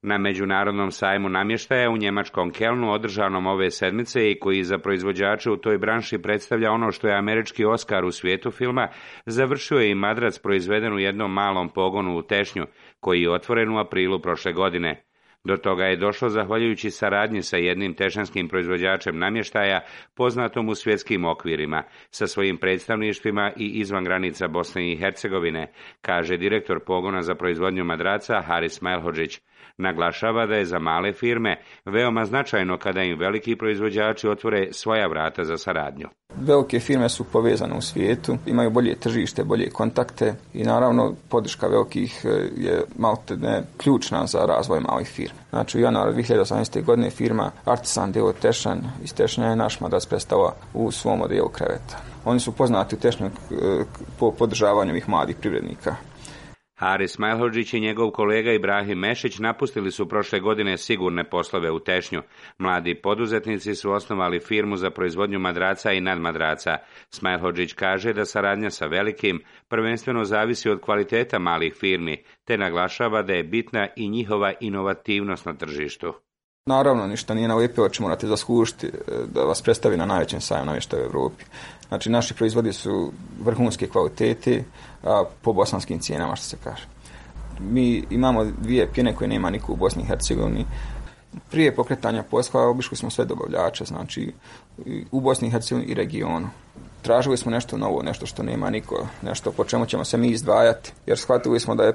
Na Međunarodnom sajmu namještaja u njemačkom Kelnu, održanom ove sedmice i koji za proizvođače u toj branši predstavlja ono što je američki Oskar u svijetu filma, završio je i madrac proizveden u jednom malom pogonu u Tešnju, koji je otvoren u aprilu prošle godine. Do toga je došlo zahvaljujući saradnji sa jednim tešanskim proizvođačem namještaja, poznatom u svjetskim okvirima, sa svojim predstavništvima i izvan granica Bosne i Hercegovine, kaže direktor pogona za proizvodnju madraca Haris Majlhodžić. Naglašava da je za male firme veoma značajno kada im veliki proizvođači otvore svoja vrata za saradnju. Velike firme su povezane u svijetu, imaju bolje tržište, bolje kontakte i naravno podrška velikih je maltene ključna za razvoj malih firme. Znači u januaru 2018. godine firma Artisan Deo Tešan iz Tešnja je naš madrac predstavila u svom modelu kreveta. Oni su poznati u Tešnju po podržavanju ovih mladih privrednika. Haris Majlhodžić i njegov kolega Ibrahim Mešić napustili su prošle godine sigurne poslove u Tešnju. Mladi poduzetnici su osnovali firmu za proizvodnju madraca i nadmadraca. Majlhodžić kaže da saradnja sa velikim prvenstveno zavisi od kvaliteta malih firmi, te naglašava da je bitna i njihova inovativnost na tržištu. Naravno, ništa nije na lijepe oči, morate zaslužiti da vas predstavi na najvećem sajmu namještaja u Europi. Znači, naši proizvodi su vrhunske kvalitete, a po bosanskim cijenama, što se kaže. Mi imamo dvije pjene koje nema niko u Bosni i Hercegovini. Prije pokretanja posla obišli smo sve dobavljače, znači u Bosni i Hercegovini i regionu. Tražili smo nešto novo, nešto što nema niko, nešto po čemu ćemo se mi izdvajati, jer shvatili smo da je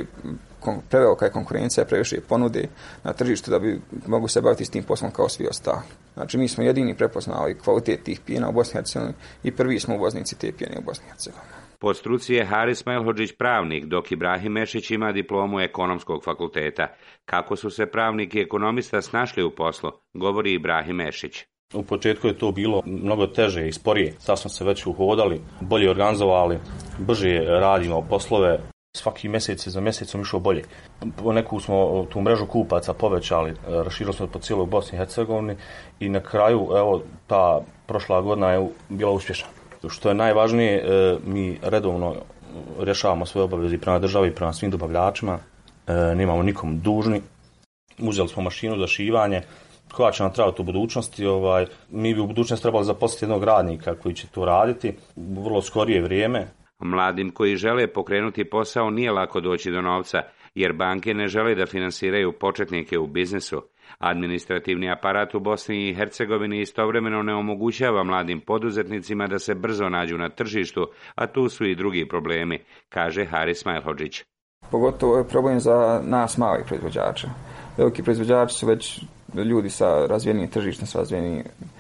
prevelika je konkurencija, previše ponude na tržištu da bi mogu se baviti s tim poslom kao svi ostali. Znači mi smo jedini prepoznali kvalitet tih pjena u Bosni i Hercegovini i prvi smo uvoznici te pjene u Bosni i Hercegovini. Po struci je Haris Majlhodžić pravnik, dok Ibrahim Mešić ima diplomu ekonomskog fakulteta. Kako su se pravnik i ekonomista snašli u poslu, govori Ibrahim Mešić. U početku je to bilo mnogo teže i sporije. Sad smo se već uhodali, bolje organizovali, brže radimo poslove. Svaki mjesec za mjesecom išlo bolje. Neku smo tu mrežu kupaca povećali, raširili smo po cijeloj Bosni i Hercegovini i na kraju, evo, ta prošla godina je bila uspješna. Što je najvažnije, mi redovno rješavamo svoje obaveze prema državi i prema svim dobavljačima, nemamo nikom dužni. Uzeli smo mašinu za šivanje, koja će nam trebati u budućnosti. Mi bi u budućnosti trebali zaposliti jednog radnika koji će to raditi u vrlo skorije vrijeme. Mladim koji žele pokrenuti posao nije lako doći do novca, jer banke ne žele da finansiraju početnike u biznisu. Administrativni aparat u Bosni i Hercegovini istovremeno ne omogućava mladim poduzetnicima da se brzo nađu na tržištu, a tu su i drugi problemi, kaže Haris Majlhodžić. Pogotovo je problem za nas malih proizvođača. Veliki proizvođači su već ljudi sa razvijenim tržištem, sa razvijenim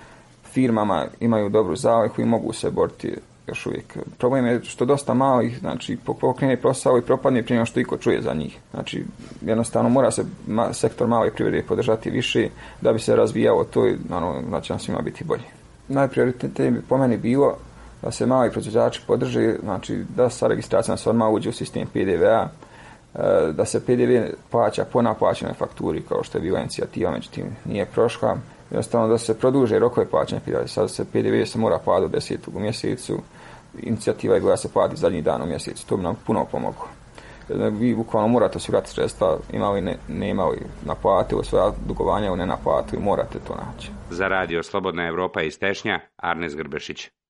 firmama, imaju dobru zalihu i mogu se boriti još uvijek. Problem je što dosta malih, znači pokrene posao i propadne prije nego što iko čuje za njih. Znači jednostavno mora se sektor male privrede podržati više da bi se razvijao to i naravno da će nam svima biti bolje. Najprioritetnije bi po meni bilo da se mali proizvođači podrže, znači da sa registracijom se odmah uđe u sistem PDV-a, da se PDV plaća po naplaćenoj fakturi kao što je bila inicijativa, međutim nije prošla. Jednostavno da se produže rokove plaćanja PDV-a. Sad se PDV se mora platiti do 10. u mjesecu. Inicijativa je bila da se plati zadnji dan u mjesecu. To bi nam puno pomoglo. Vi bukvalno morate osigurati sredstva, imali ne imali, naplatili svoja dugovanja ili ne naplatili, morate to naći. Za radio Slobodna Evropa iz Tešnja, Arnes Grbešić.